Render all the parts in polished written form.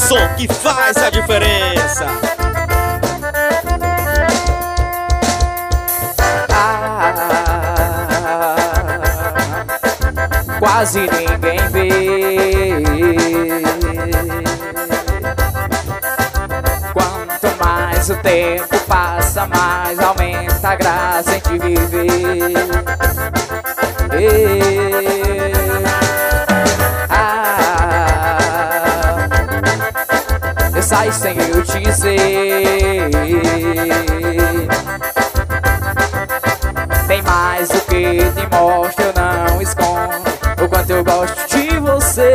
som que faz a diferença. Quase ninguém vê. Quanto mais o tempo passa, mais aumenta a graça em te viver. Sai sem eu te dizer. Tem mais do que te mostro, eu não escondo o quanto eu gosto de você.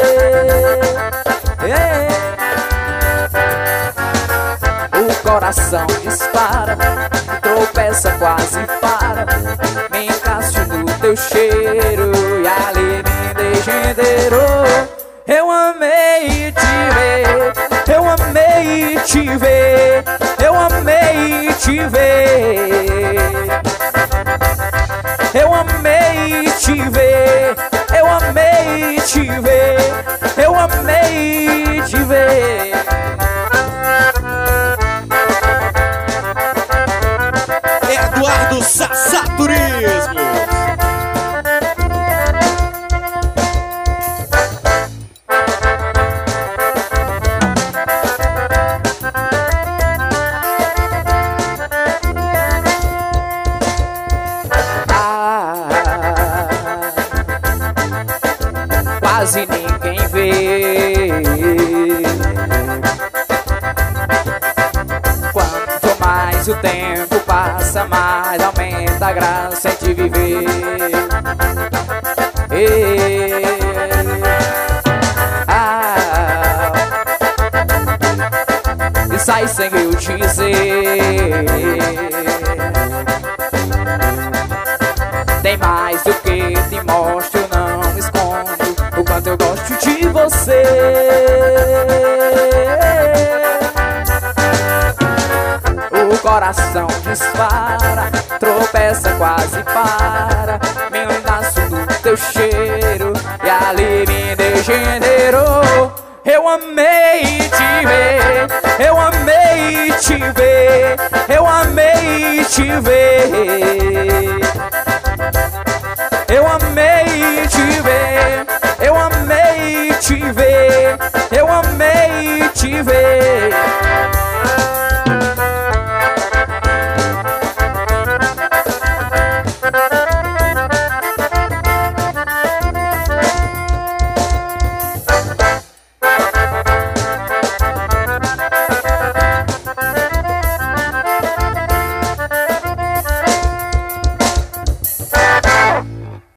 O coração dispara, tropeça, quase para. Me encaixo no teu cheiro e ali me deixa inteiro. Eu amei te ver, eu amei te ver, eu amei te ver. Eu amei te ver, eu amei te ver, eu amei te ver. Eduardo Sassá Turismo. Quase ninguém vê. Quanto mais o tempo passa, mais aumenta a graça em te viver. E sai sem eu te dizer. Tem mais do que te mostro, eu não escondo o quanto eu gosto de você. O coração dispara, tropeça, quase para. Me enlaço no teu cheiro e ali me deixa inteiro. Eu amei te ver, eu amei te ver, eu amei te ver. Eu amei te ver, eu amei te ver, eu amei te ver.